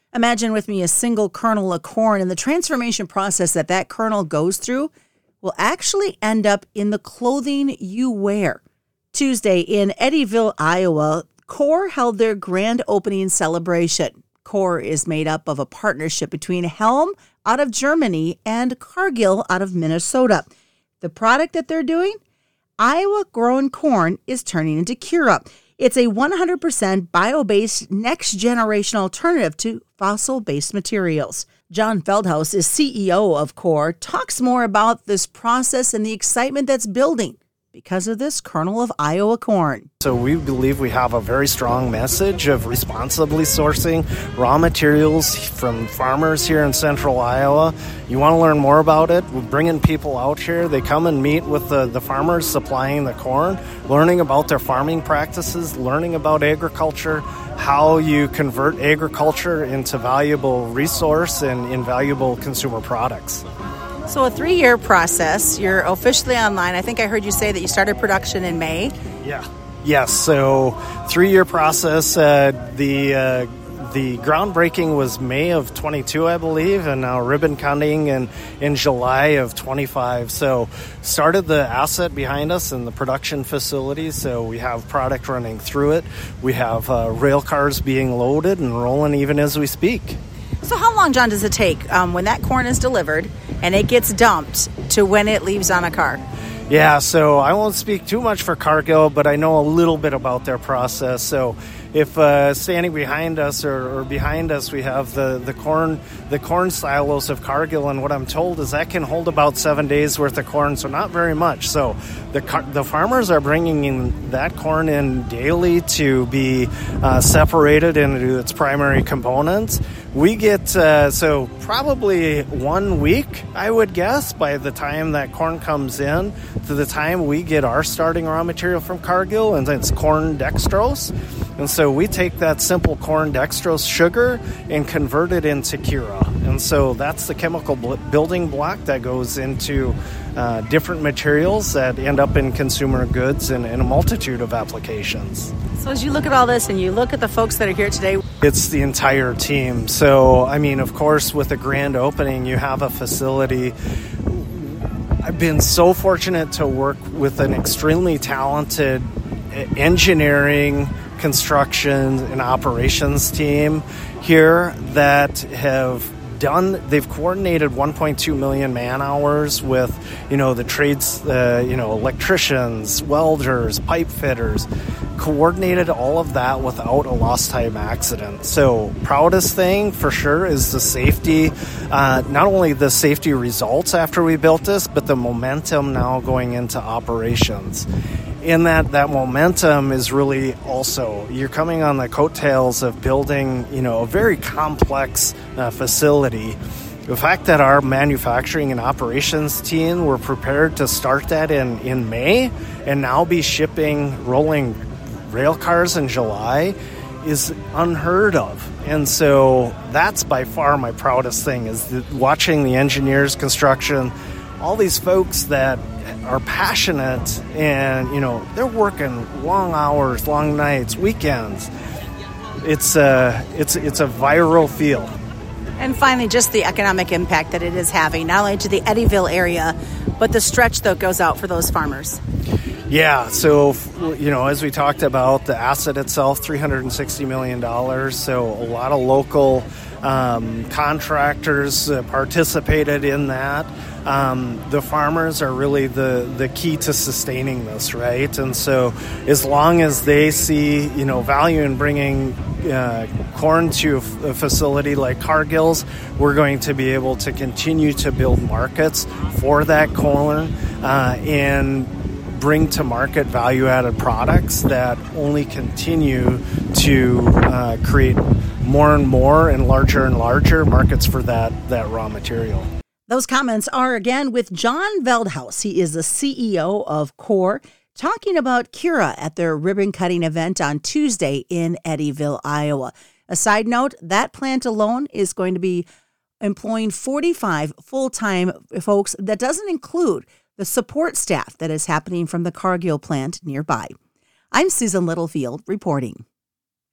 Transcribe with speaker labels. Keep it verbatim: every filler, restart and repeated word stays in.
Speaker 1: Imagine with me a single kernel of corn, and the transformation process that that kernel goes through will actually end up in the clothing you wear. Tuesday in Eddyville, Iowa, Core held their grand opening celebration. Core is made up of a partnership between Helm out of Germany and Cargill out of Minnesota. The product that they're doing, Iowa-grown corn, is turning into Kura. It's a one hundred percent bio-based next-generation alternative to fossil-based materials. John Feldhaus is C E O of Core, talks more about this process and the excitement that's building because of this kernel of Iowa corn.
Speaker 2: So we believe we have a very strong message of responsibly sourcing raw materials from farmers here in central Iowa. You want to learn more about it? We're bringing people out here. They come and meet with the, the farmers supplying the corn, learning about their farming practices, learning about agriculture, how you convert agriculture into valuable resource and invaluable consumer products.
Speaker 1: So a three-year process. You're officially online. I think I heard you say that you started production in May.
Speaker 2: Yeah. Yes. So three-year process. Uh, the uh, the groundbreaking was May of twenty-two, I believe, and now ribbon cutting in, in July of twenty-five. So started the asset behind us in the production facility. So we have product running through it. We have uh, rail cars being loaded and rolling even as we speak.
Speaker 1: So how long, John, does it take um, when that corn is delivered and it gets dumped to when it leaves on a car?
Speaker 2: Yeah, so I won't speak too much for Cargill, but I know a little bit about their process. So if uh, standing behind us or, or behind us, we have the, the corn the corn silos of Cargill, and what I'm told is that can hold about seven days worth of corn, so not very much. So the car, the farmers are bringing in that corn in daily to be uh, separated into its primary components. We get, uh, so probably one week, I would guess, by the time that corn comes in to the time we get our starting raw material from Cargill, and it's corn dextrose. And so we take that simple corn dextrose sugar and convert it into Kura. And so that's the chemical building block that goes into uh, different materials that end up in consumer goods and in a multitude of applications.
Speaker 1: So as you look at all this and you look at the folks that are here today,
Speaker 2: it's the entire team. So, I mean, of course, with a grand opening, you have a facility. I've been so fortunate to work with an extremely talented engineering, construction, and operations team here that have done, they've coordinated one point two million man hours with, you know, the trades, uh, you know, electricians, welders, pipe fitters, coordinated all of that without a lost time accident. So proudest thing for sure is the safety, uh, not only the safety results after we built this, but the momentum now going into operations. In that, that momentum is really also, you're coming on the coattails of building, you know, a very complex uh, facility. The fact that our manufacturing and operations team were prepared to start that in, in May and now be shipping rolling rail cars in July is unheard of. And so that's by far my proudest thing, is the, watching the engineers, construction, all these folks that are passionate and, you know, they're working long hours, long nights, weekends. It's a, it's, it's a viral field.
Speaker 1: And finally, just the economic impact that it is having, not only to the Eddyville area, but the stretch that goes out for those farmers.
Speaker 2: Yeah, so, you know, as we talked about, the asset itself, three hundred sixty million dollars, so a lot of local um, contractors uh, participated in that. Um, the farmers are really the, the key to sustaining this, right? And so as long as they see, you know, value in bringing uh, corn to a, f- a facility like Cargill's, we're going to be able to continue to build markets for that corn uh, and bring to market value-added products that only continue to uh, create more and more and larger and larger markets for that, that raw material.
Speaker 1: Those comments are, again, with John Feldhaus. He is the C E O of Core, talking about Kura at their ribbon-cutting event on Tuesday in Eddyville, Iowa. A side note, that plant alone is going to be employing forty-five full-time folks. That doesn't include the support staff that is happening from the Cargill plant nearby. I'm Susan Littlefield reporting.